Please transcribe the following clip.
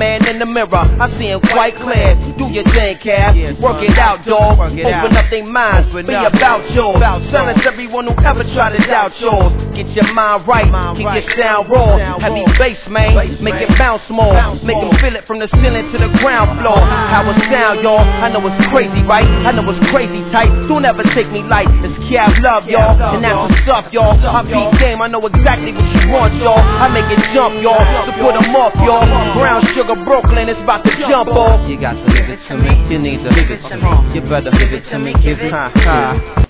man in the mirror, I see him quite clear. Do your thing, Cap. Work it out, dog. Open up their minds. Be about yours. Silence everyone who ever tried to doubt yours. Get your mind right. Keep your sound raw. Heavy bass, man. Make it bounce more. Make them feel it from the ceiling to the ground floor. How it sound, y'all. I know it's crazy, right? I know it's crazy tight. Don't ever take me light. It's Cap love, y'all. And that's the stuff, y'all. I beat game. I know exactly what you want, y'all. I make it jump, y'all. So put them off, y'all. Brown sugar Brooklyn, it's about to jump off. You got to give it to me. You need to give it to me. You better give it to me. Give it.